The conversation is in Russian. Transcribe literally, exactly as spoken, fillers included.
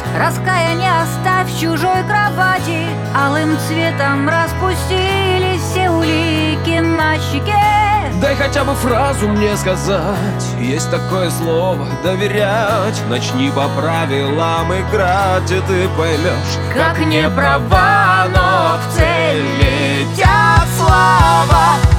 Раскаяние оставь в чужой кровати. Алым цветом распустились все улики на щеке. Дай хотя бы фразу мне сказать. Есть такое слово доверять. Начни по правилам играть, и ты поймешь, Как не права, но в цель летят слова.